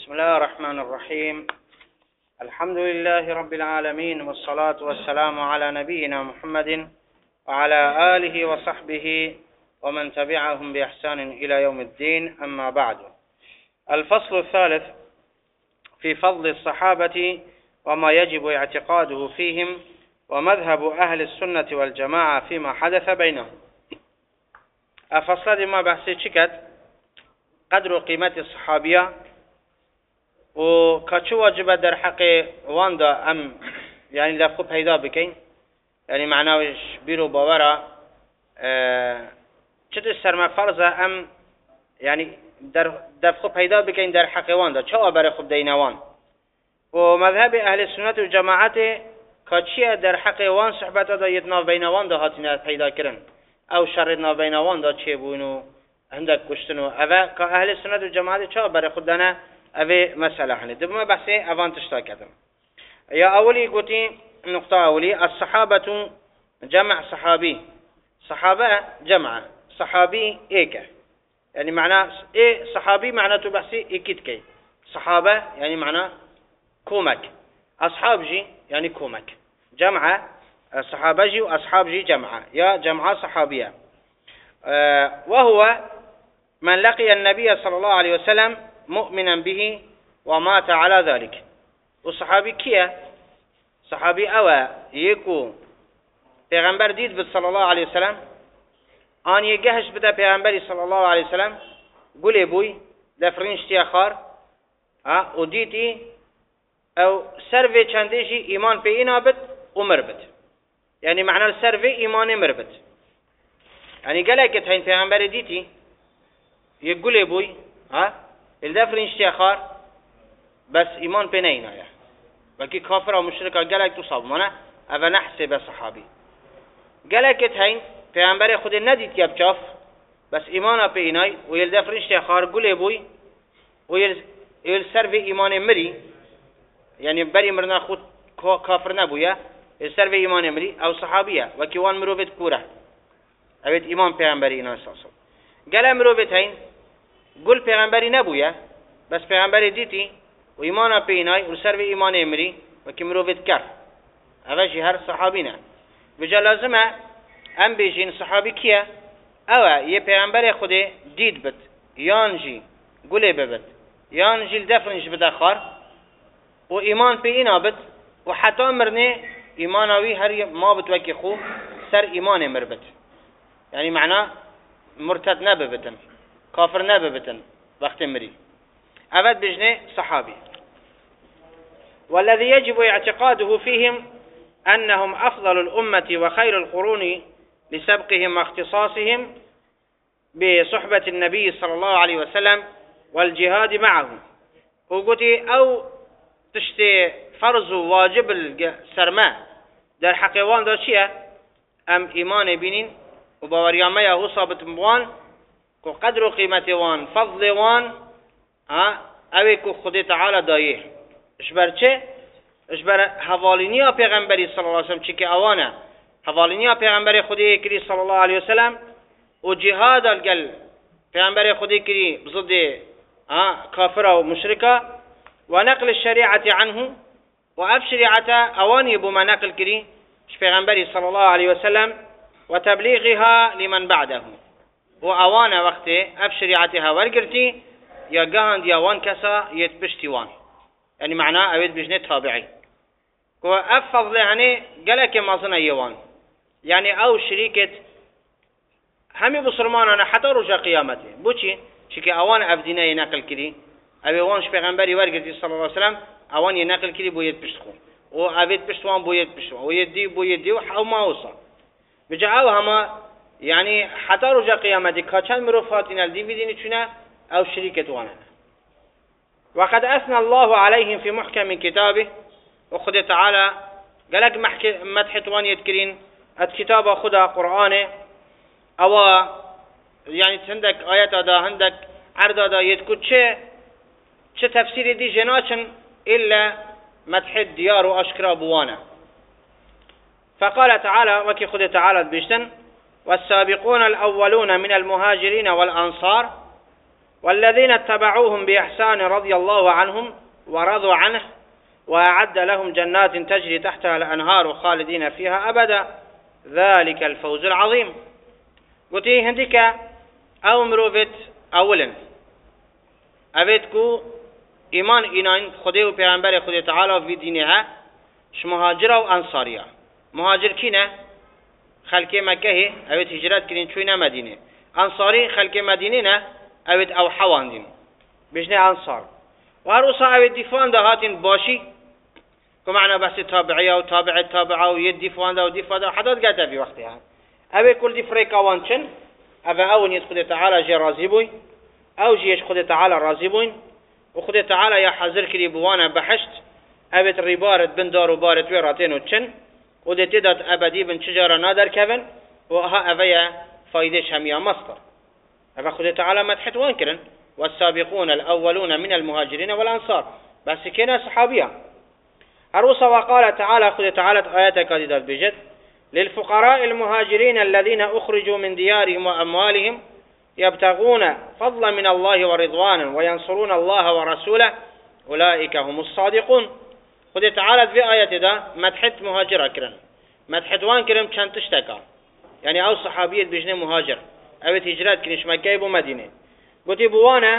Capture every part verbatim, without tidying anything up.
بسم الله الرحمن الرحيم. الحمد لله رب العالمين، والصلاة والسلام على نبينا محمد وعلى آله وصحبه ومن تبعهم بإحسان إلى يوم الدين. أما بعد، الفصل الثالث في فضل الصحابة وما يجب اعتقاده فيهم ومذهب أهل السنة والجماعة فيما حدث بينهم. الفصل ما بحثي شكت قدر وقيمة الصحابية وكاتشو واجب در حق واندا ام يعني لفظ پیدا بکن، يعني معناوش بیرو باورا چطور سرما فرضه ام يعني در دفخ پیدا بکن در حق واندا چه بر خود دینوان و مذهب اهل السنت و جماعت کاتشی در حق وان صحبت دا یتنا بینوان دا هاتین پیدا کرن او شر نا بینوان دا چه بونو عندك کشتنو اوه که اهل السنت و جماعت چه بر خود دانه اوه مسألة حنه دبما بحثي اوان تشتا كدم. يا اولي قلتي نقطة اولي الصحابة جمع صحابي، صحابة جمع صحابي ايكا، يعني معناه ايه صحابي معناته بحثي اكيد كي صحابة يعني معناه كومك، اصحاب جي يعني كومك، جمع صحابة جي واصحاب جي جمعة يا جمعة صحابية. أه وهو من لقي النبي صلى الله عليه وسلم مؤمنا به ومات على ذلك. والصحابي كيا صحابي أوا يكو پیغمبر دید بد صلى الله عليه وسلم آن يجهش بدا پیغمبر صلى الله عليه وسلم قولي بوي دفرينش تياخار ها وديتي او سرفي چندشي ايمان په اینا بد عمر بد، يعني معنى السرفي ايمان مربد، يعني قالك تهين پیغمبر ديتي يقولي بوي ها الدفرين اشتياخار بس ايمان بينينا يا بكي كافر او مشرك قالك تصاب منا اما نحسب صحابي قالك تهين پیغمبر خود ندید که بچاف بس ایمان بيناي ويلدفرين اشتياخار قولي بوي ويل سر في ايمان مري، يعني بري مرنا خود كافر نبويا السر في ايمان مري او صحابيه وكي وان مروبت كوره اويت ايمان پیغمبري اینا اساسا قال مروبت هين قل پیغمبری نبویه بس پیغمبری دیتی و ایمان پینای و سر به ایمان امری و که مروفت کر اوشی هر صحابی نه بجا لازمه ام بیجین صحابی کیه اوه یه پیغمبر خود دید بد یانجی گله ببد یانجی لدفرنش بدخار و ایمان پینا بد و حتی مرنه ایمانوی هر ما بتوکی خو سر ایمان مر بد، يعني معناه مرتد نببتن كافر نببتن وقت مري أبد بجنة صحابي. والذي يجب اعتقاده فيهم أنهم أفضل الأمة وخير القرون لسبقهم واختصاصهم بصحبة النبي صلى الله عليه وسلم والجهاد معه. وقلتي أو تشتي فرض واجب السرماء در حقيقان دا شيء أم إيمان بينين وباوريامه هو صابت موان کو قدر و قیمت وان فضل وان اوی کو خود تعالی دایه اشبر چه؟ اشبر حوالینی ها پیغمبری صلی الله علیه وسلم چی که اوانه حوالینی ها پیغمبری خودی کری صلی الله علیه وسلم و جهاد الگل پیغمبری خودی کری بضد کافر و مشرکه و نقل الشریعة عنه و اف شریعة اوانی بما نقل کری پیغمبری صلی الله علیه وسلم و تبلیغها لمن بعده و اوان وقت اف شریعتها ورگرتی یا گاهند یا وان کسا یتبشتی وان، يعني معناه اوید بجنه تابعی و اف فضله هنه گلک مازنه یوان، يعني او شریکت همي بسرمانانا حتى رجا قيامته بوچی چی اوان اف دینه نقل کری اوی وانش پیغمبری ورگرتی صلی الله علیه وسلم اوان نقل کری بوید پشتخون و اوید پشتوان بوید پشتوان و یدی بوید دی و ما وصا بجا او هما يعني حتى رجع قيامتك كان مرفاتنا الدي بدين شنا أو شريكة وانا. وقد أثنى الله عليهم في محكم كتابه وخد تعالى قالك مدح وان يذكرين الكتاب خدا قرآنه أو يعني عندك آيات هذا عندك عرض هذا يذكر شيء شيء تفسير دي جناشن إلا مدح الديار وأشكر بوانا. فقال تعالى وكي خد تعالى بيشتن والسابقون الأولون من المهاجرين والأنصار والذين اتبعوهم بإحسان رضي الله عنهم ورضوا عنه وأعد لهم جنات تجري تحتها الأنهار خالدين فيها أبدا ذلك الفوز العظيم. قلت هندك أو مروفت أولا أبيتكو إيمان إيمان خده و پیغمبر خده تعالى في دينها ش مهاجرة و أنصارية. مهاجر كينا خلق مكة أبيت هجرات كرين شوينا مدينة. أنصاري خلق مدينة أبيت أو حوان دين بجنة أنصار. وهروسا أبيت دفوان ده هاتين باشي كمعنا بس تابعية وتابع التابعة ويد دفوان ده ودفوان ده حدث قاتا في وقتها. أبي كل دفريقا وانشن أبا أول يدخل تعالى جي رازيبوي أو جيش خد تعالى رازيبوي وخد تعالى يا حذر كري بوانا بحشت أبت ريبارت بن دار وبارت ويراتين وتشن ودي تدت أبدي بن شجرة نادر كفن وها أبيا فايدش هميا مصدر. أبا خد تعالى مدحت وانكرن والسابقون الأولون من المهاجرين والأنصار بس كنا صحابيا. أروسا وقال تعالى خد تعالى آياتك هذه بجد للفقراء المهاجرين الذين أخرجوا من ديارهم وأموالهم يبتغون فضلا من الله ورضوانا وينصرون الله ورسوله أولئك هم الصادقون. خد تعالى في آية ده مدحت مهاجر أكرن مدحت وان كرم كان تشتكى يعني أو صحابية بجنة مهاجر أبت هجرات كنش مكة ومدينة قلت بوانا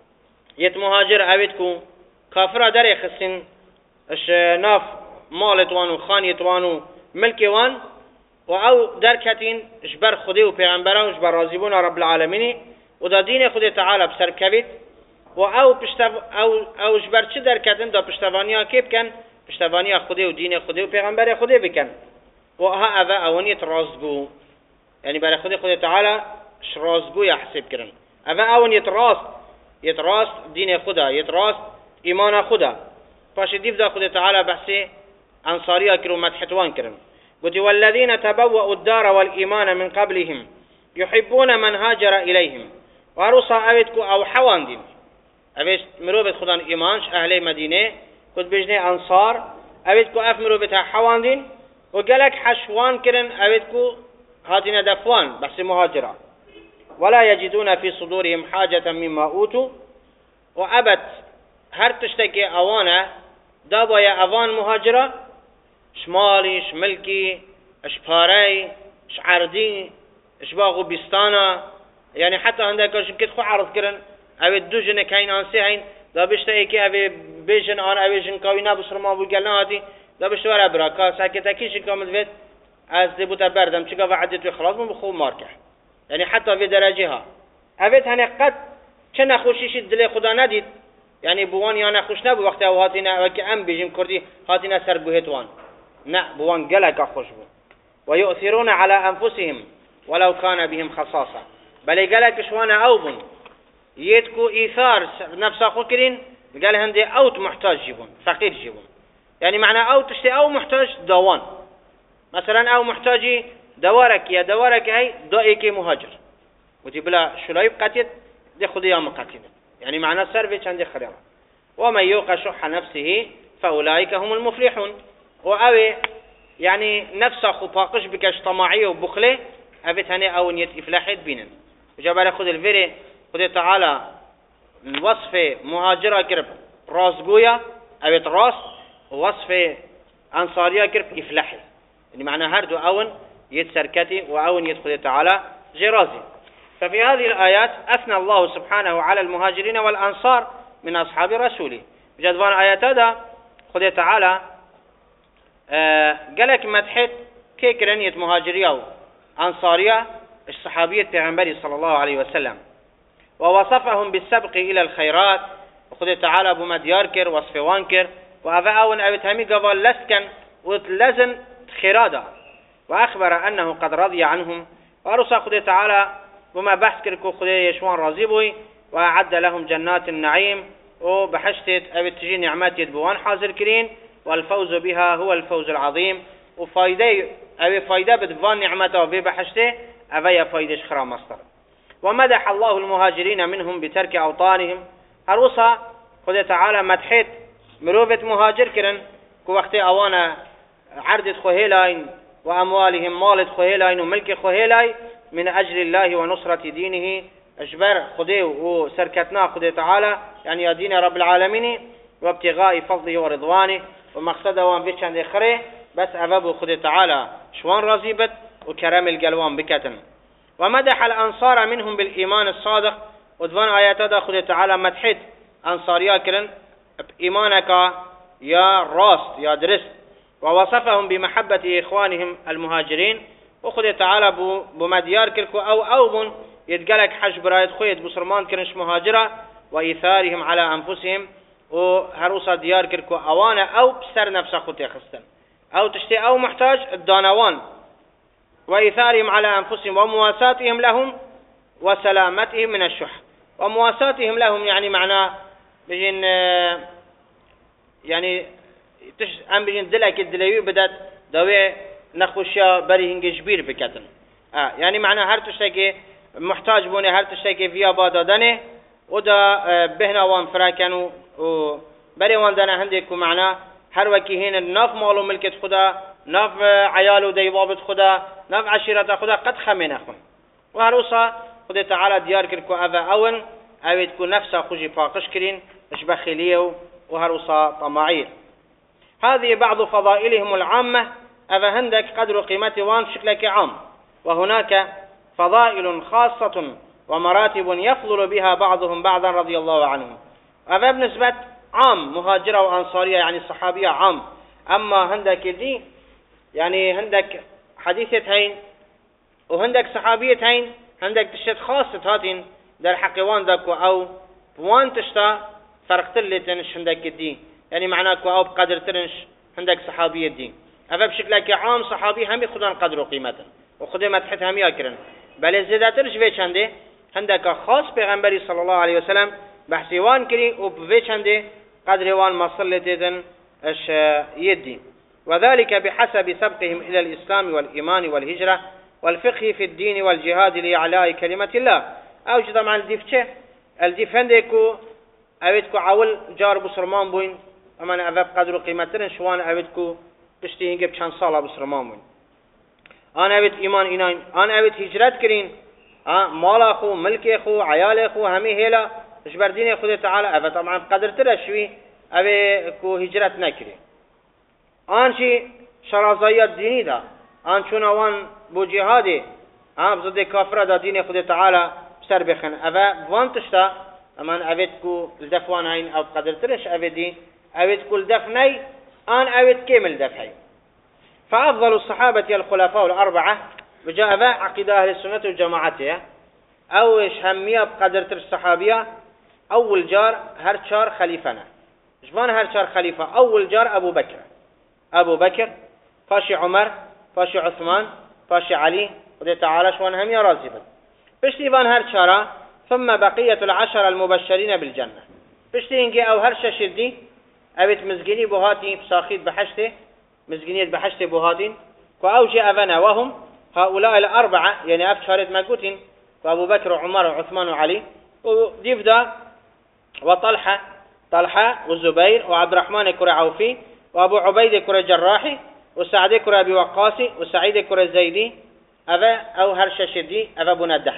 يت مهاجر أبتكو كافرة داري خسن اش ناف مالت وانو خانيت وانو ملكي وان وأو دركتين جبر خدي وبيعنبره وجبر رازيبون رب العالمين ودا دين خدي تعالى بسر كبيت وأو بشتف أو أو جبر شد دركتين دا بشتفانيا كيف كان بشتفانيا خدي ودين خدي وبيعنبره خدي بكن وها أذا أونية رازقو يعني بره خدي خدي تعالى ش رازقو يحسب كرن أذا أونية راس يتراس دين خدا يتراس إيمان خدا فاش ديف دا خدي تعالى بحسي أنصاريا كرو مدحتوان كرن قلت والذين تبوأوا الدار والإيمان من قبلهم يحبون من هاجر إليهم. وأروسا أبيتكو أو حوان دين أبيت مروبت خدان إيمانش أهل مدينة قلت بجنة أنصار أبيتكو أف مروبتها حوان دين وقالك حشوان كرن أبيتكو هاتنا دفوان بحث مهاجرة ولا يجدون في صدورهم حاجة مما أوتوا وأبت هر تشتكي أوانا دابا يا أوان مهاجرة شمالي شملكي اشباري شعردي اشباغو بستانا يعني حتى عندك شمكت خو عرض كرن او الدوجن كاين انسي هين دا بشتا اكي او بيجن ان او جن كاوينا بسرما بو قالنا هاتي دا بشتا ورا براكا ساكتا كيش كامل فيت از دبوتا بردم چيكا وعدت خلاص من بخو ماركه يعني حتى في درجها ابيت هني قد چنا خوشيش دل خدا نديد يعني بوان يا نخوش نبو وقت او هاتينا وكي ام بيجن كردي هاتينا سر بوهتوان نا بوان قلق خوشبو ويؤثرون على أنفسهم ولو كان بهم خصاصة بل قلق شوانا أوبن يتكو إيثار نفس أخو كرين قال هندي أوت محتاج جيبون فقير جيبون يعني معنى أوت تشتي أو محتاج دوان مثلا أو محتاجي دوارك يا دوارك هاي دائكي مهاجر وتبلا شلايب قتيت دي خديام قتيت يعني معنى سرفيش عندي خريرة ومن يوق شح نفسه فأولئك هم المفلحون وأوي يعني نفسه خطاقش بكش طماعية وبخلة أبيت هني أو نيت إفلاحات بينن وجاب خذ الفيري خذ تعالى الوصف مهاجرة كرب راس جويا أبيت راس ووصف أنصارية كرب إفلاحي يعني معنى هردو أون يتسركتي وأون يدخل تعالى جرازي. ففي هذه الآيات أثنى الله سبحانه على المهاجرين والأنصار من أصحاب رسوله بجدوان آيات هذا خذ تعالى آه قالك مدحت كيكرانية مهاجرية وأنصارية الصحابية پیغمبر صلى الله عليه وسلم ووصفهم بالسبق إلى الخيرات وخذ تعالى بمديار كر وصف وانكر وهذا أول أبت همي قبل لسكن وتلزن خرادا وأخبر أنه قد رضي عنهم وأرسى خذ تعالى بما بحث كركو خذ يشوان رازيبوي وأعد لهم جنات النعيم وبحشتت أبت تجي نعمات يدبوان حاضر كرين والفوز بها هو الفوز العظيم وفايدة أبي فايدة بدفان نعمته وفي بحشته أبي فايدة خرا مصدر. ومدح الله المهاجرين منهم بترك أوطانهم هروسا خذ تعالى مدحت مروفة مهاجر كرن كو وقت أوانا عردت خهيلاين وأموالهم مالت خهيلاين وملك خهيلاي من أجل الله ونصرة دينه اجبر خده وسركتنا خده تعالى يعني يا دين رب العالمين وابتغاء فضله ورضوانه ومقصده وان في چند خره بس أبابو خده تعالى شوان راضي بد وكرم القلوان بكتن. ومدح الأنصار منهم بالإيمان الصادق ودفن آيات هذا خده تعالى مدحت أنصاريا كرن بإيمانك يا راست يا درست ووصفهم بمحبة إخوانهم المهاجرين وخده تعالى بمديار كركو أو أوبن يتقلك حج برايد خويت بصرمان كرنش مهاجرة وإيثارهم على أنفسهم وهروسا ديار كركو أوانا أو بسر نفسه خود يخستن أو تشتي أو محتاج الدانوان وإيثارهم على أنفسهم ومواساتهم لهم وسلامتهم من الشح. ومواساتهم لهم يعني معناه بجين يعني تش أم بجين دلك الدليوي بدأت دوي نخوشيا بريهن جبير بكتن آه يعني معناه هر تشتكي محتاج بوني هر تشتكي فيها بادادنه ودا بهنا وان فراكن وبري وان دانا هندك ومعناه هر وكي هنا ناف مالو ملكت خدا ناف عيالو ديبابت خدا ناف عشيرة خدا قد خمين أخون وهروسا خدا تعالى ديار كركو أفا أون أو تكون نفسها خوشي فاقش كرين مش بخيليه وهروسا طماعير. هذه بعض فضائلهم العامة أفا هندك قدر قيمة وان شكلك عام. وهناك فضائل خاصة ومراتب يفضل بها بعضهم بعضا رضي الله عنهم. أفا بنسبة عام مهاجرة وأنصارية يعني صحابية عام. أما هندك دي يعني هندك حديثة هين وهندك صحابية هين هندك تشت خاصة هاتين در حقوان داكو أو وان تشتا فرق تلتنش هندك دي يعني معناكو أو بقدر ترنش هندك صحابية دي. أفا بشكلك عام صحابي هم يخدان قدر وقيمة وخده مدحت هم ياكرن بل الزيادة ترش فيش هنده هندك خاص پیغمبری صلى الله عليه وسلم بحثيوان كري وبفيش هنده قدروان مصلتين اش يدي. وذلك بحسب سبقهم إلى الإسلام والإيمان والهجرة والفقه في الدين والجهاد لإعلاء كلمة الله. أوجد مع الدفشة الدف هندكو أبدكو عول جار بسرمان بوين أمان أباب قدر قيمتين شوان أبدكو بشتين جب چند سالة بسرمان بوين أنا أبد إيمان إناين أنا أبد هجرت كرين آه مال أخو ملك أخو عيال أخو همي هلا إجبر دين خدا تعالى أبد طبعا بقدر ترشوي أبي كو هجرت نكري آنشي شرازيات ديني دا آن چون وان بو جهادي آه بزد كافر دا دين خدا تعالى بسر بخن أبا بوان تشتا أمان أبد كو الدفوان هين أو بقدر ترش أبدي أبد كو الدفني آن أبد كامل دفعي. فأفضل الصحابة الخلفاء الأربعة بجاء ذا عقيدة أهل السنة والجماعة أوش همية بقدر ترش صحابية أول جار هر شار خليفنا جبان هر شار خليفة أول جار أبو بكر أبو بكر فاشي عمر فاشي عثمان فاشي علي ودي تعالى شوان هم يرازبا بشتيبان هر شارا ثم بقية العشر المبشرين بالجنة بشتينجي أو هر شاشردي أبت مزجيني بهاتي بساخيت بحشته مزجينية بحشته بهاتين وأوجي أفنا وهم هؤلاء الأربعة يعني أفشارت مكوتين وأبو بكر وعمر وعثمان وعلي وديفدا وطلحة طلحة والزبير وعبد الرحمن كرة عوفي وأبو عبيد كرة جراحي وسعد كرة أبي وقاسي وسعيد كرة زيدي أبا أو هرش شدي أبا بندح.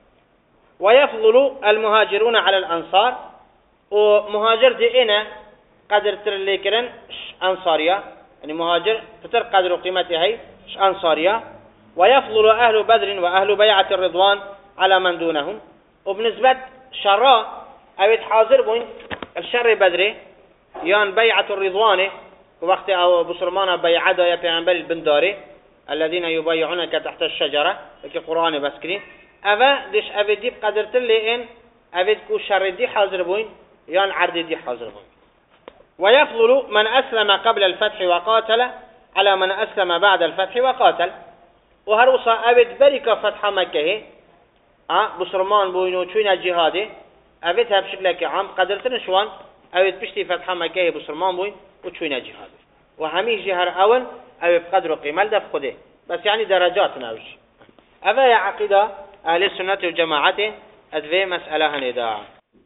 ويفضل المهاجرون على الأنصار ومهاجر دي إنا قدر ترليكرن أنصاريا يعني مهاجر فتر قدر قيمته هي أنصاريا. ويفضل أهل بدر وأهل بيعة الرضوان على من دونهم وبنسبة شراء أبيت حاضر بوين الشر بدري يان بيعة الرضوان وقت أو بسرمان بيعة يا بيعنبر البنداري الذين يبايعونك تحت الشجرة في القرآن بسكرين أبا ديش أبيت دي بقدر تلي إن أبيت كو شر دي حاضر بوين يان عرض دي حاضر بوين. ويفضل من أسلم قبل الفتح وقاتل على من أسلم بعد الفتح وقاتل. وهروسا أبد بركة فتح مكة أه بسرمان بوينو شوينا جهاده أبدها بشكل عام قدر تنشوان أبد بشتي فتح مكة بسرمان بوين وشوينا جهاده وهمي جهر أول أبد بقدر قيمة دف خده بس يعني درجات ناوش. أبا يا عقيدة أهل السنة والجماعة أدوي مسألة هنداء.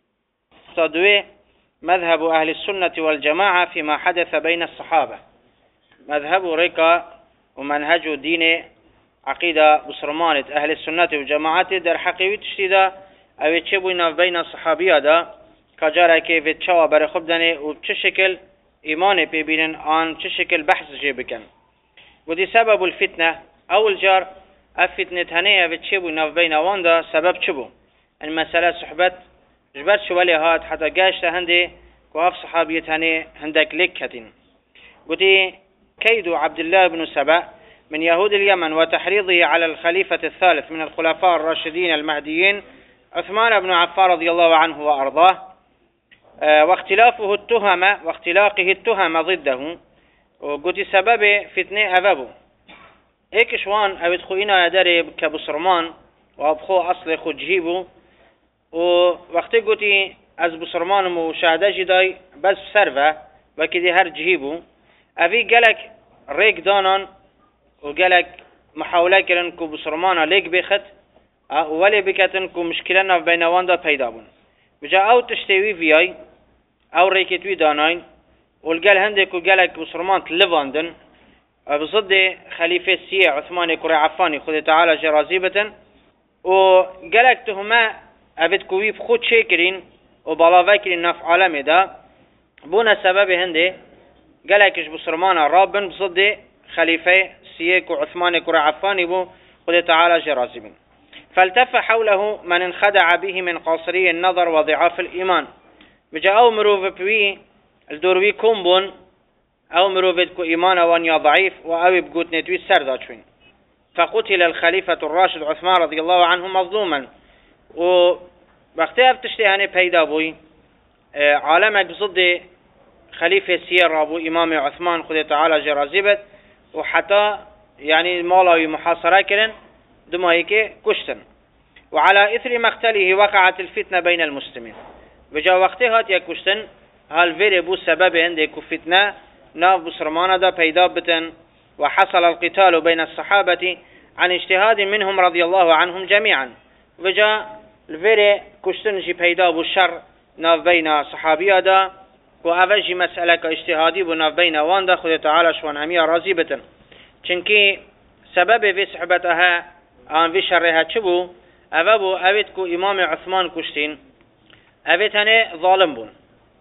صدوي مذهب أهل السنة والجماعة فيما حدث بين الصحابة مذهب ريكا ومنهج دين عقيدة بسرمانة أهل السنة والجماعة در حقيقة تشتيدا اوید چه بوی ناف بین صحابی دا کجاره که وید چوا بر خوب دنه و چه شکل ایمان پی بینن آن چه شکل بحث جه بکن ودي سبب الفتنة أول جار الفتنة هنية بتشبو ناف بين واندا سبب شبو المسألة صحبت جبرت شوالي هات حتى قاشت هندي كواف صحابية هني هندك لك هتين ودي كيد عبد الله بن سبأ من يهود اليمن وتحريضه على الخليفة الثالث من الخلفاء الراشدين المهديين عثمان بن عفان رضي الله عنه وأرضاه اه واختلافه التهم واختلاقه التهم ضده وقلت سبب فتنة أبابو إيك شوان أبد خوينا يدري كبصرمان وأبخو أصل خو جهيبو ووقت قلت از بصرمان مشاهده جداي بس بسرفه وكدي هر جهيبو أبي قالك ريك دانان وقالك محاولة كرن كو بصرمانا ليك بيخت ولي بكتن كو مشكلنا بينوان دا پیدا بون بجا او تشتوي فياي او ريكتوي داناين والقال هندك وقالك بصرمان تلفاندن بصد خليفة السيع عثمان كري عفاني خذ تعالى جرازيبة وقالك تهما أبد كوي بخود شاكرين وبلا فاكرين ناف عالمي دا بونا سبب هندي قالكش بصرمان رابن بصد خليفة السيع وعثمان كري عفاني بو خذ تعالى جرازيبين فالتف حوله من انخدع به من قاصري النظر وضعاف الإيمان بجا او مروف بوي الدوروي كومبون او مروفت كو ايمان وانيا ضعيف واو بقوت نتوي سرداتشوين فقتل الخليفة الراشد عثمان رضي الله عنه مظلوما وبختاف تشتهاني بيدا بوي عالمك بصد خليفة سير رابو امام عثمان خذ تعالى جرازيبت وحتى يعني مالاوي محاصرة كرن دمائك كشتن وعلى اثر مقتله وقعت الفتنة بين المسلمين بجا وقتها يا كشتن هل فيري بو سبب عندك فتنة ناف بصرمانة دا پیدا بتن وحصل القتال بين الصحابة عن اجتهاد منهم رضي الله عنهم جميعا وجا الفيري كشتن جي پیدا بو شر ناف بين صحابية دا وأفجي مسألة اجتهادي بو ناف بين وان دا خذ تعالى شوان همية رازي بتن چنكي سبب في صحبتها آن في شرها چبو أفبو أبتكو إمام عثمان كشتين أبتني ظالم بون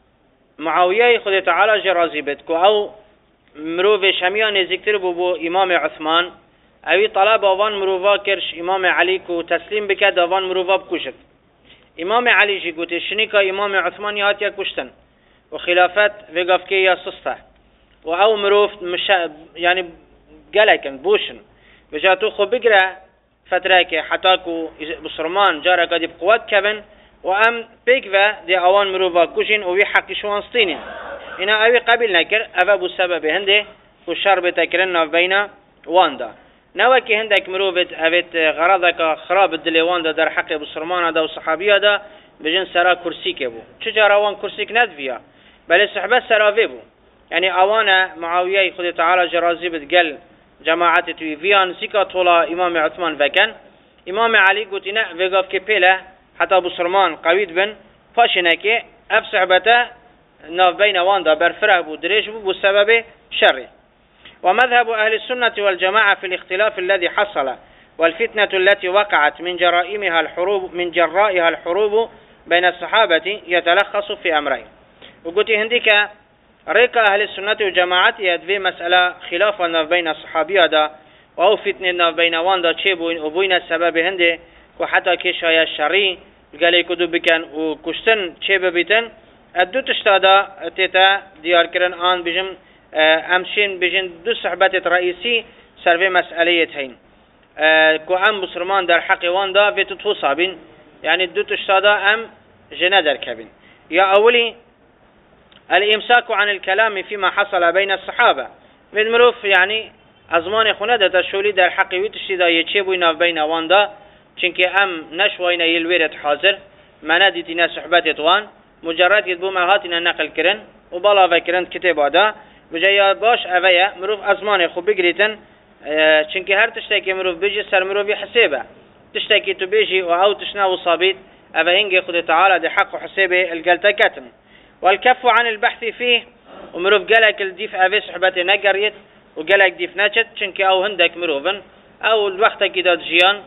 معاوية خذ تعالى جرازي بتكو أو مروف شميان ذكر بو, بو إمام عثمان أوي طلب وان مروفا كرش إمام علي كو تسليم بكد وان مروفا بكشت إمام علي جي قوت شنيكا إمام عثمان ياتيا كشتن وخلافات وقفكي يا سسته وأو مروف مشا يعني قلقن بوشن بجاتو خو بقرأ فترة حتى كو بصرمان جارة قد بقوات كبن وام بيكفا دي اوان مروفا كوشين وفي حق شوان سطينين انا اوي قبل نكر افابو السبب هنده وشار بتكرنا بين واندا نوكي هندك مروفت اويت غرضك خراب الدلي واندا در حق بصرمان دا وصحابيه دا بجن سرا كرسي كبو چجارا وان كرسيك ندفيا بل صحبه سراوي بو يعني اوانا معاويه خذ تعالى جرازي بتقل جماعه تويفيان سيكا طولا امام عثمان فكان امام علي قلتنا وقف كبيله حتى بصرمان قويد بن فاشنكي اف صحبته ناف بين واندا برفره بو دريش بو بسبب شره ومذهب أهل السنة والجماعة في الاختلاف الذي حصل والفتنة التي وقعت من جرائمها الحروب من جرائها الحروب بين الصحابة يتلخص في أمرين وقلت هنديك ريك أهل السنة والجماعة يدفي مسألة خلافا ناف بين الصحابية دا أو فتنة ناف بين واندا تشيبوين وبين السبب هندي وحتى كشايا الشري قال يكدو بكن وكشتن تشيب بيتن الدو تشتادا تيتا ديار كرن آن بجم امشين بجن دو صحبات رئيسي سرفي مسألية هين كو ام بصرمان در حق واندا في تطفو صابين يعني الدو تشتادا ام جنا در كبين يا اولي الامساك عن الكلام فيما حصل بين الصحابة من مروف يعني ازمان خونده تشولي در حق ويتشتادا يتشيبوين بين واندا چونكي ام نشوينا يلويرت حاضر ما نديتنا صحبات يطوان مجرد يدبو ما هاتنا نقل كرن وبالا فكرن كتاب هذا بجايا باش اويا مروف ازمان خو بگريتن چونكي هر تشتكي مروف بيجي سر مروف حسابه تشتكي تو بيجي او تشناو صابيت ابا هنجي خد تعالى دي حق حسابه القلتا كتم والكف عن البحث فيه ومروف قالك الديف افي صحبتي نقريت وقالك ديف ناتشت چونكي او هندك مروفن او الوقت كده جيان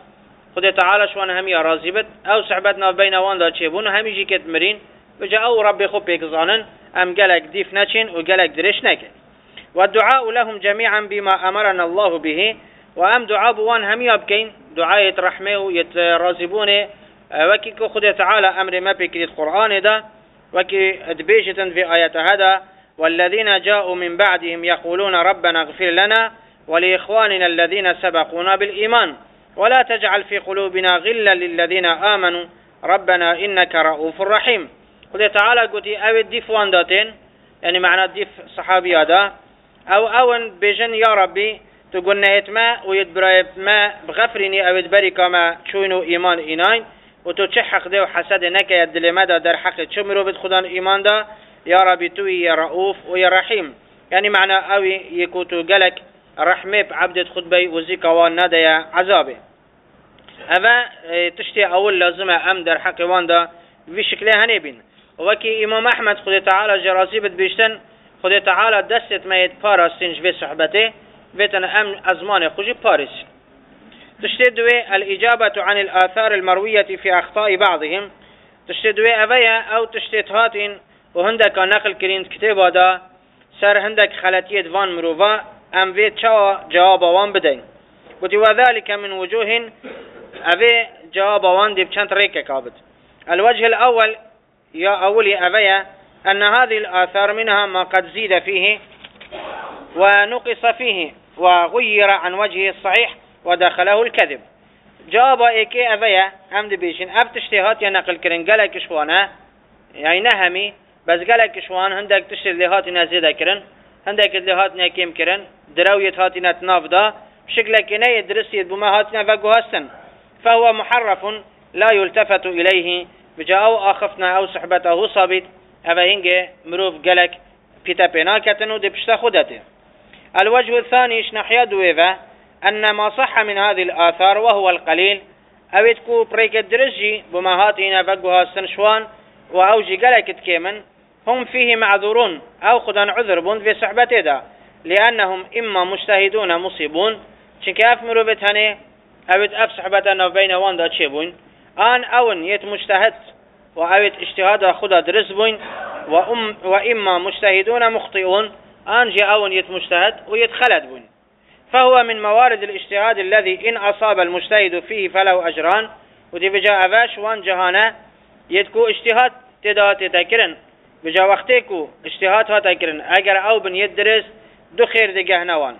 خد تعالى شوان همي راضي بت او صحبتنا بين وان دا تشيبون همي جي كت مرين بجا او ربي خو بيك زانن ام قالك ديف نچين و قالك درش نك. والدعاء لهم جميعا بما امرنا الله به وام دعاء بوان همي ابكين دعاء رحمه ويتراضبون وكي خد تعالى امر ما بكري القران ده وكي ادبيجتن في ايات هذا والذين جاءوا من بعدهم يقولون ربنا اغفر لنا ولإخواننا الذين سبقونا بالإيمان ولا تجعل في قلوبنا غلا للذين آمنوا ربنا إنك رؤوف رحيم. قل تعالى قلت أو الديف وانداتين يعني معنى الديف صحابي هذا أو أون بجن يا ربي تقول نهيت ما ويتبريب ما بغفرني أو يتبرك ما تشوينو إيمان إيناين وتتشحق ده وحسد نك يدل مدى در حق تشمرو بدخدان إيمان ده يا ربي توي يا رؤوف ويا رحيم يعني معنى أو يكوتو قلك رحمة بعبدة خطبي وزيك وان يا عذابه. هذا تشتي أول لازمة أم در حق واندا في شكله هنبين. وكي إمام أحمد خد تعالى جرازي بتبيشتن خد تعالى دست ما يتبارس سنج في صحبته بيتن أم أزمان خجي بارس. تشتي دوي الإجابة عن الآثار المروية في أخطاء بعضهم. تشتي دوي أبيا أو تشتي هاتين وهندك نقل كرين كتاب هذا سر هندك خلاتية فان مروفا ام في جواب وان بدين قلت وذلك من وجوه ابي جواب وان دي بشانت ريكا كابد. الوجه الاول يا اولي ابيا ان هذه الاثار منها ما قد زيد فيه ونقص فيه وغير عن وجهه الصحيح ودخله الكذب. جواب ايكي ابيا ام دي بيشن اب تشتيهات يا نقل كرن قالك شوانا يعني نهمي بس قالك شوان هندك تشتي اللي هاتنا زيادة كرن هندك اللي هاتنا كيم كرن دراوية هاتنا تنافدا شكلك إنه يدرسي بما هاتنا فقو هستن فهو محرف لا يلتفت إليه بجاء أخفنا أو صحبته صابت أبا هنجي مروف قلك بيتا بيناكتن ودبشتا خدته. الوجه الثاني شنحيا دويفا أن ما صح من هذه الآثار وهو القليل أبتكو بريك الدرجي بما هاتنا فقو هستن شوان وأوجي قلك تكيمن هم فيه معذورون أو خدان عذر بون في صحبته دا لأنهم إما مجتهدون مصيبون چنك أفمرو بتهني أبت أف صحبتنا بين وان دا تشيبون آن أون يت مجتهد وأبت اجتهاد خدا درس بون وأم وإما مجتهدون مخطئون آن جي أون يت مجتهد ويت خلد بون. فهو من موارد الاجتهاد الذي إن أصاب المجتهد فيه فله أجران ودي بجاء باش وان جهانا يتكو اجتهاد تدا تذكرن بجا وقتكو اجتهاد ها تذكرن اگر او بن يدرس دو خير دقه نوان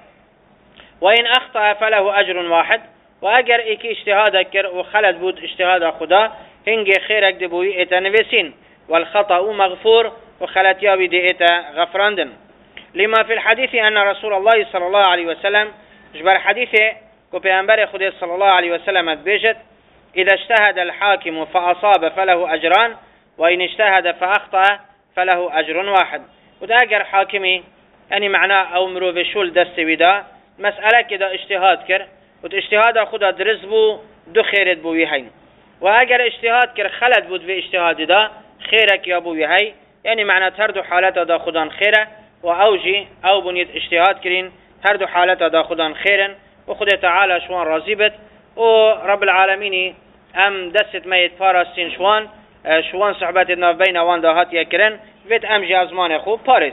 وإن أخطأ فله أجر واحد وأجر إيكي اجتهاد أكر وخلد بود اجتهاد خدا هنجي خيرك دبوي إتا نفسين والخطأ مغفور وخلت يابي دي إتا غفراندن. لما في الحديث أن رسول الله صلى الله عليه وسلم جبر حديثه كبيانبر خدي صلى الله عليه وسلم بيجت إذا اجتهد الحاكم فأصاب فله أجران وإن اجتهد فأخطأ فله أجر واحد. وده أجر حاكمي يعني معناه أو مرو بشول دست بدا مسألة كده اجتهاد كر واجتهاد خدا درس بو دو خيرت بو يهين وأجر اجتهاد كر خلد بود في اجتهاد ده خيرك يا بو يهي يعني معناه تردو حالات دا خدان خيره وأوجي أو بنيت اجتهاد كرين تردو حالات دا خدان خيرا وخدا تعالى شوان رازبت ورب العالمين أم دست ما يتفارسين شوان شوان صحبتنا بين وان دا هات يكرن فيت أم جازمان خوب بارز.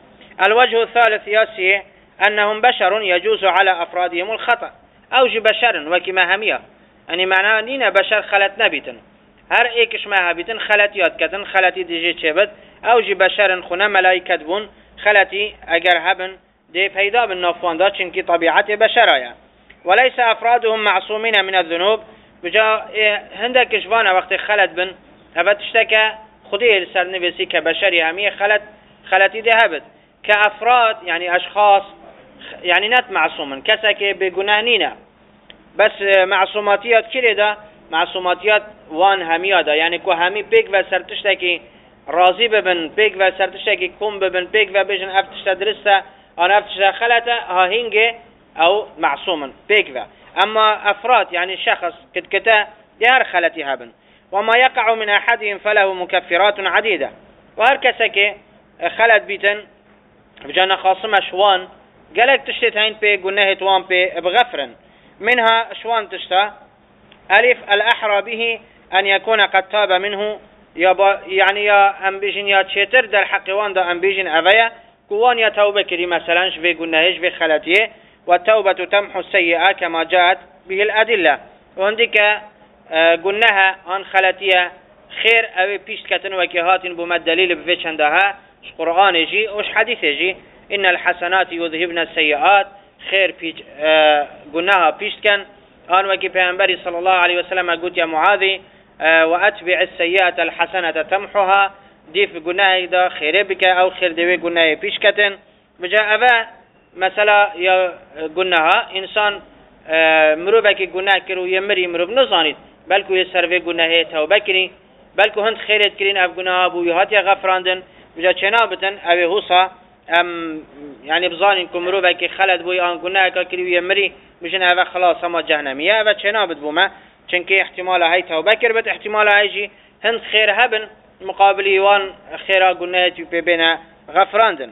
الوجه الثالث ياسي أنهم بشر يجوز على أفرادهم الخطأ أوجي بشر وكما همية يعني معناه نينا بشر خلت نبيتن هر ايكش ما هبيتن خلتيات كتن خلتي ديجي تشبت أوجي بشر خنا ملايكت بون خلتي أجر هبن دي فيدا بالنافوان دا چنكي طبيعة بشرايا وليس أفرادهم معصومين من الذنوب بجا هندك كشفانا وقت خلت بن هبت اشتكى خديه لسر نفسي كبشري همية خلت خلتي دهبت كأفراد يعني أشخاص يعني نت معصوما كسك بجنانينا بس معصوماتيات كده معصوماتيات وان همية دا يعني كو همي بيك وسرتشتكي راضي ببن بيك وسرتشتكي كم ببن بيك وبيجن افتشت درسة أنا افتشت خلته هاهينجي أو معصوما بيك و أما أفراد يعني شخص كد كتا يهر خلتي هبن وما يقع من أحدهم فله مكفرات عديدة وهر كسك خلت بيتن بجانا خاصمة شوان قالك تشتت هين بي قلناه توان بي بغفرن منها شوان تشتا ألف الأحرى به أن يكون قد تاب منه، يعني يا أم بيجن يا تشتر در حقوان دا أم بيجن أفيا كوان يا توبة كري مثلا شفي قناهش في خلاتيه، والتوبة تمحو السيئة كما جاءت به الأدلة. وعندك قلناها عن خلاتيه خير أو بيش كتن وكيهات بما الدليل بفيتش عندها قرآن يجي وش حديث يجي إن الحسنات يذهبن السيئات خير بيش آه قلناها بيش كان آن وكي پیغمبر صلى الله عليه وسلم قلت يا معاذي آه وأتبع السيئة الحسنة تمحها ديف قلناها إذا خير بك أو خير دوي قلناها بيش كتن بجاء أبا مثلا يا قلناها إنسان آه مروبك قلناها كرو يمري مروب نظانيت بلكو يسر في قلناها توبة كري بلکو هند خیرت کرین اف گناه بو یهات غفراندن بجا چنابتن اوی حوصا ام يعني بظانين كمرو بك خلد بو آن گناه کا کری مری مشن اوه خلاص ما جهنمیه اوه چنابت بو ما چنکه احتمال های توبه کربت احتمال های جی هند خیر هبن مقابل يوان خيرا گناه تی ببین غفراندن.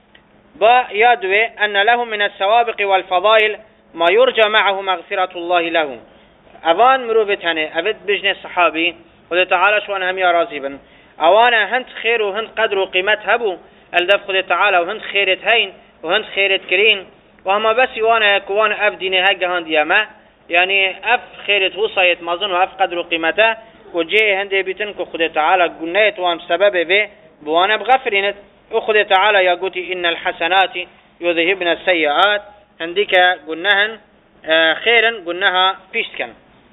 با يادوه أن له من السوابق والفضائل ما يرجى معه مغفرة الله له. اوان مروبت هنه اوید بجن صحابي خدا تعالى شوان هم يا راضي بن اوانا هند خير وهند قدر وقيمت هبو الدف خدا تعالى وهند خيرت هين وهند خيرت كرين وهما بس وانا كوان اف ديني هجا هند ياما يعني اف خيرت وصايت مازن واف قدر وقيمته وجي هند بيتن كو خدا تعالى قنيت وان سبب به بوانا بغفرينت وخدا تعالى يقولي ان الحسنات يذهبن السيئات هنديك قلناهن خيرا قلناها بيشتكن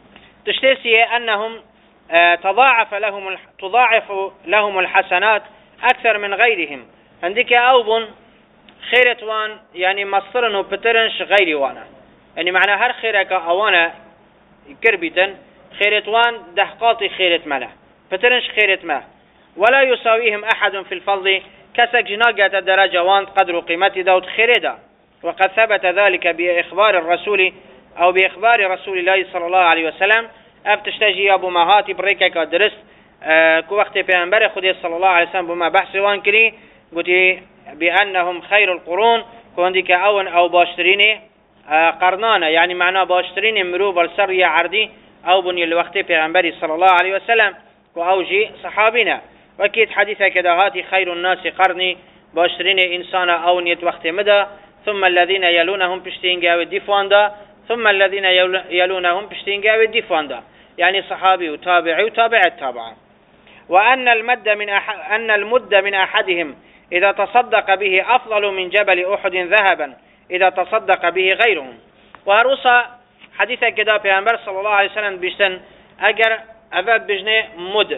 تشتسي انهم تضاعف لهم تضاعف لهم الحسنات أكثر من غيرهم. عندك أوبن خيرت وان يعني مصرن وبترنش غيري وانا يعني معنى هر خيرك أوانا كربيتن خيرت وان دحقاطي خيرت ملا بترنش خيرت ما ولا يساويهم أحد في الفضل كسك جناقة درجة وان قدر قيمة داود خيردا. وقد ثبت ذلك بإخبار الرسول أو بإخبار رسول الله صلى الله عليه وسلم افتشتجي ابو مهاتي بريكا كدرس اه كو وقت پیغمبر خدا صلى الله عليه وسلم بما بحث وان كري قلت بانهم خير القرون كو عندك اون او باشترين اه قرنانا يعني معناه باشترين مرو بالسرية عردي او بني الوقت پیغمبر صلى الله عليه وسلم كو اوجي صحابنا وكيد حديثة كدهاتي خير الناس قرني باشترين انسان او نيت وقت مدى ثم الذين يلونهم بشتينجا وديفواندا ثم الذين يلونهم بشتينجا وديفواندا يعني صحابي وتابعي وتابع التابعة. وأن المد من أح... أن المد من أحدهم إذا تصدق به أفضل من جبل أحد ذهبا إذا تصدق به غيرهم. وهروسا حديثة كده پیغمبر صلى الله عليه وسلم بيشتن أجر أفا بجنة مد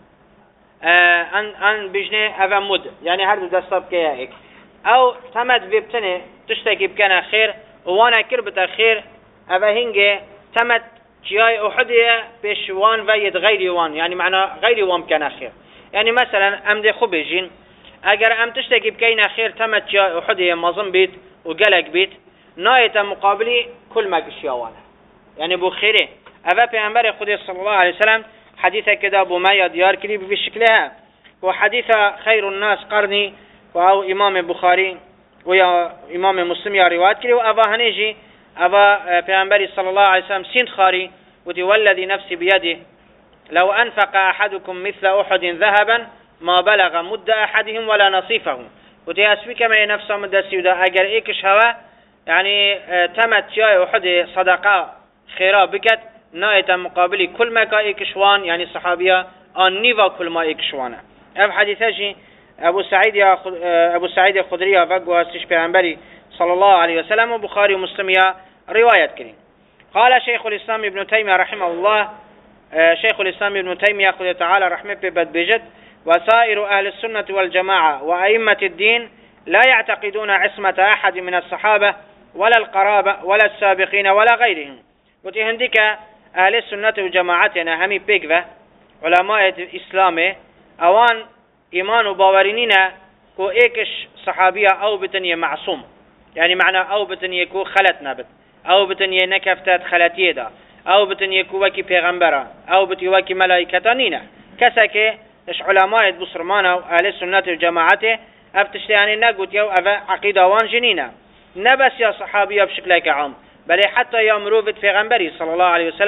آه أن أن بجنة أفا مد يعني هردو دستاب كيائك أو تمد بيبتنه تشتكي بكنا خير وانا كربت خير أفا هنجي تمد جاي أحدية بشوان ويد غير وان يعني معنى غير وان كان خير. يعني مثلا أمد خبجين أجر أم تشتكي بكينا خير تمت جاي أحدية مظن بيت وقلق بيت ناية مقابلي كل ما كشيوانا يعني بو خيره. أفا پیغمبر خدا صلى الله عليه وسلم حديثة كده أبو مايا ديار كليب بشكلها وحديثة خير الناس قرني وأو إمام بخاري ويا إمام مسلم يا روايات كلي وأفا هنيجي أبا پیغمبر صلى الله عليه وسلم سين خاري ودي والذي نفسي بيده لو أنفق أحدكم مثل أحد ذهبا ما بلغ مد أحدهم ولا نصيفه ودي أسويك ما نفسه مد سيودا أجر إيكش هوا يعني تمت جاي أحد صدقاء خيرا بكت ناية مقابلي كل ما كا إيكشوان يعني صحابية أن نيفا كل ما إيكشوانا. أب حديثاجي أبو سعيد يا أبو سعيد الخدري فقوا استش پیغمبري صلى الله عليه وسلم وبخاري ومسلم يا رواية كريم. قال شيخ الإسلام ابن تيمية رحمه الله شيخ الإسلام ابن تيمية خذ تعالى رحمه ببد بجد وسائر أهل السنة والجماعة وأئمة الدين لا يعتقدون عصمة أحد من الصحابة ولا القرابة ولا السابقين ولا غيرهم. وتهندك أهل السنة وجماعتنا همي بيقفة علماء الإسلام أوان إيمان وباورينين كو إيكش صحابية أو بتنية معصوم يعني معنى أو بتنية كو خلت نبت أو بتنية نكفتات خلاتيه دا أو بتنية كو وكي پیغمبرا أو بتنية وكي ملايكتانينا كساكي إش علماء بصرمانا وأهل السنة وجماعته أفتشت يعني نقول يو أفا عقيدة وان جنينا نبس يا صحابية بشكل عام بل حتى يا مروفة پیغمبري صلى الله عليه وسلم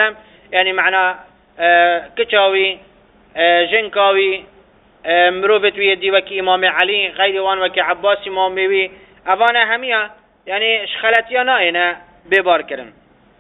يعني معنا اه كتاوي اه جنكاوي اه مروفت ويدي وكي إمام علي غير وان وكي عباس إمامي وي أفانا همية يعني شخلتيا ناينا ببار كرن.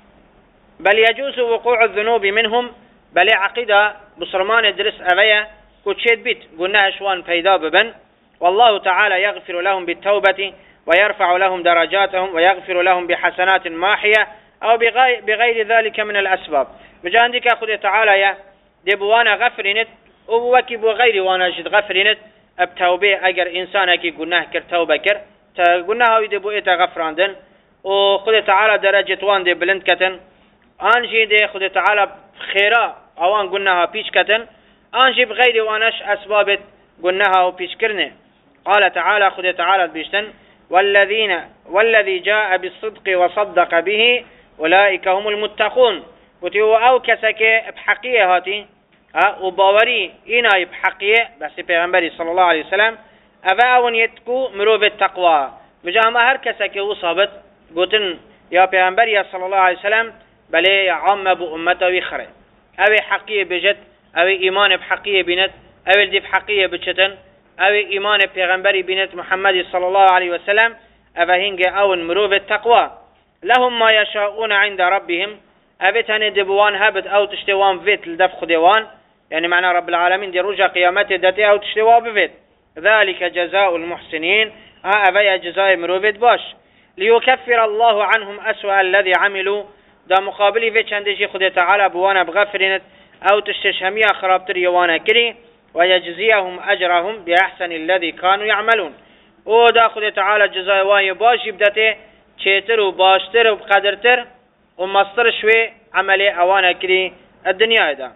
بل يجوز وقوع الذنوب منهم بل عقيدة بصرمان درس أبيا كتشيد بيت قلنا أشوان فيدا ببن والله تعالى يغفر لهم بالتوبة ويرفع لهم درجاتهم ويغفر لهم بحسنات ماحية أو بغير, بغير ذلك من الأسباب. بجاندك أخذ تعالى يا دبوانا غفرنت ووكي بغير وانا جد غفرنت بتوبة أجر إنسانك قلناه كر توبة كر قلناها يدبو إيتا غفراندن وخذ تعالى درجة وان دي بلند كتن آنجي دي خذ تعالى خيرا أوان قلناها بيش كتن آنجي بغير وانش أسبابت قلناها وبيش كرنه. قال تعالى خذ تعالى بيشتن والذين والذي جاء بالصدق وصدق به أولئك هم المتقون. وتيو أو كسك بحقية هاتي ها وباوري إنا بحقية بس پیغمبر صلى الله عليه وسلم أفا أون يتكو مروب التقوى بجامع هر كسك وصابت قلتن يا پیغمبر صلى الله عليه وسلم بلي عام بو أمته ويخره أو حقية بجد أو إيمان بحقية بنت أو الدي بحقية بجتن أو إيمان پیغمبر بنت محمد صلى الله عليه وسلم أفا هنگ أون مروب التقوى لهم ما يشاءون عند ربهم أبتن دبوان هبت أو تشتوان فيت لدف خدوان يعني معنى رب العالمين دي رجع قيامته داتي أو تشتوا بفيت ذلك جزاء المحسنين أبا جزاء مروفيت باش ليكفر الله عنهم أسوأ الذي عملوا دا مقابل فيت شندشي خده تعالى بوانا بغفرنت أو تشتشهمية خرابتر يوانا كري ويجزيهم أجرهم بأحسن الذي كانوا يعملون. ودا خده تعالى جزاء واي باش يبدته چيتر وباشتر وبقدرتر ومصدر شوي عملي أوانا كري الدنيا دا.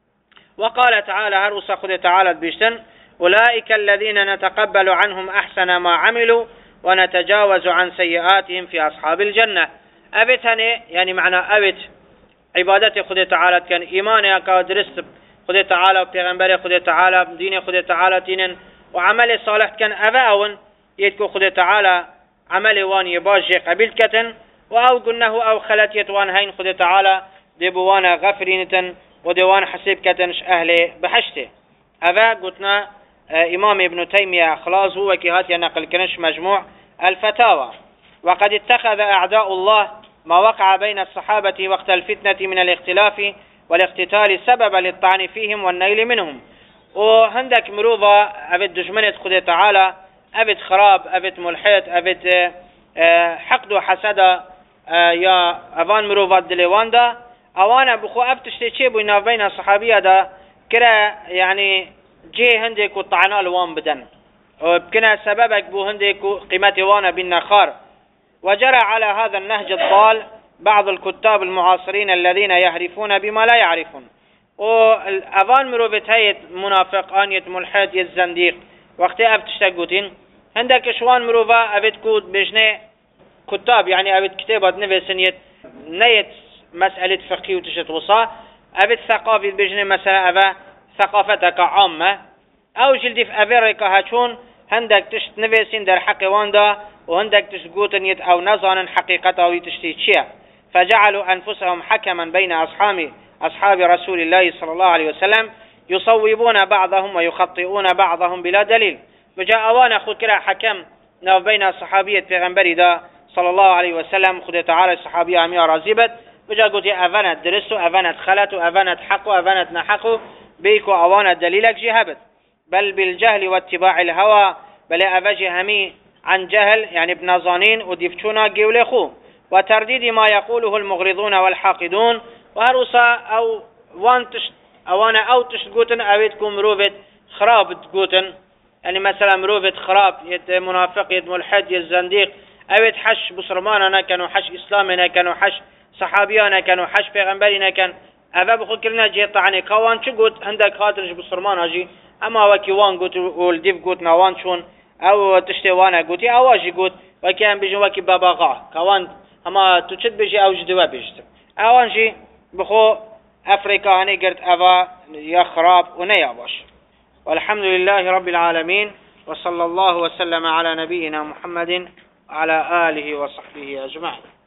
وقال تعالى هرس خذ تعالى بيشتن أولئك الذين نتقبل عنهم أحسن ما عملوا ونتجاوز عن سيئاتهم في أصحاب الجنة. أبتني يعني معنى أبت عبادة خذ تعالى كان إيمانك ودرست خذ تعالى وبيغمبر خذ تعالى دين خذ تعالى تين وعمل صالح كان أباون يتكو خذ تعالى عمل وان يباجي قبل كتن وأو قلناه أو خلت وان هين خذ تعالى دبوانا غفرينة ودوان حسيب كتنش أهل بحشته. أفا قلتنا آه إمام ابن تيمية خلاص هو كهات ينقل كنش مجموع الفتاوى. وقد اتخذ أعداء الله ما وقع بين الصحابة وقت الفتنة من الاختلاف والاقتتال سببا للطعن فيهم والنيل منهم. وهندك مروضة أبد دجمنة خذ تعالى أبد خراب أبد ملحد أبد آه حقد وحسد آه يا أفان مروضة دليوان دا اوانا بخو افتشتي چه بو نافين الصحابيه دا كرا يعني جي هندك وطعنا الوان بدن وبكنا سببك بو هندك قيمتي وانا بالنخار. وجرى على هذا النهج الضال بعض الكتاب المعاصرين الذين يعرفون بما لا يعرفون. والأفان مروفت هيت منافق آنيت ملحد يزنديق وقت افتشتقوتين هندك شوان مروفا ابد كود بجنه كتاب يعني ابد كتابات نفسنيت نيت مسألة فقه وتشت وصا أبد ثقافة بجنة مثلا أبا ثقافتك عامة أو جلدي في أمريكا هاتشون هندك تشت نفسين در حق واندا وهندك تشتقوتن يت أو نظانا حقيقة أو يتشتي تشيع فجعلوا أنفسهم حكما بين أصحاب أصحاب رسول الله صلى الله عليه وسلم يصوبون بعضهم ويخطئون بعضهم بلا دليل. وجاء أوانا خذ كرا حكم ناف بين صحابية پیغمبر دا صلى الله عليه وسلم خذ تعالى الصحابية عمية رازبت بجا قوتي أفنت درستو أفنت خلتو أفنت حقو أفنت نحقو بيكو أوانا دليلك جهبت بل بالجهل واتباع الهوى بل أفجي همي عن جهل يعني بنظانين ودفتونا قوليخو وترديد ما يقوله المغرضون والحاقدون وهروسا أو وان تشت أوانا أو تشتقوتن أويتكم مروفت خراب تقوتن يعني مثلا مروفت خراب يد منافق يد ملحد يد زنديق أويت حش بصرمانا كانوا حش إسلامنا كانوا حش صحابيانا كانوا حش پیغمبرنا كان أفا بخو كرنا جيط عني كوان شو قوت عندك خاطرش بصرمانا جي أما وكي وان قوت والديف قوت نوان شون أو تشتي وانا قوتي أواجي قوت وكيان بيجي وكي باباقا كوان أما تشد بيجي أو جدوا بيجي أوان جي بخو أفريقيا هني قرت أفا يا خراب ونيا باش. والحمد لله رب العالمين وصلى الله وسلم على نبينا محمد وعلى آله وصحبه أجمعين.